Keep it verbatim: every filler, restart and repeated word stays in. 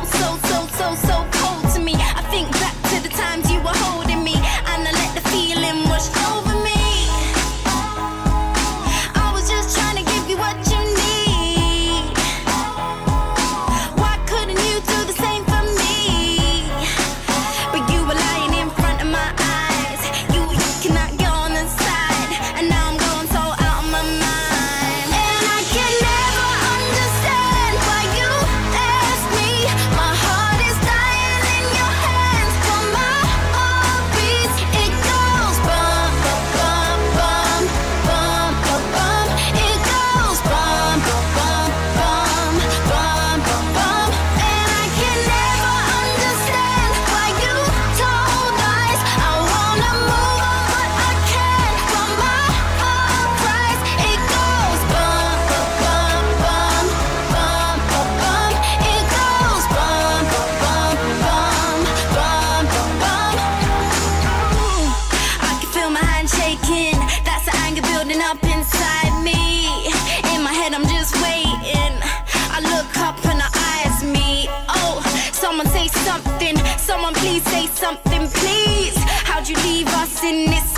so, so, so, so cold to me. I think back to the times you were holding me, and I let the feeling wash over me. I was just trying to give you what you need. Why couldn't you do the same for me? But you were lying in front of my eyes. You, you cannot get on the side, and now I'm going so out of my mind. And I can never understand why you ask me. My heart is dying in your hands. For my heart beats, it goes bum, bum, bum, bum, bum, bum, bum. It goes bum, bum, bum, bum, bum, bum, bum. And I can never understand why you told lies. I wanna move on, but I can't. From my heart cries, it goes bum, bum, bum, bum, bum, bum. It goes bum, bum, bum, bum, bum, bum. I can feel my hand shaking. That's the anger building up inside me. In my head, I'm just waiting. I look up and her eyes meet. Oh, someone say something. Someone please say something, please. How'd you leave us in this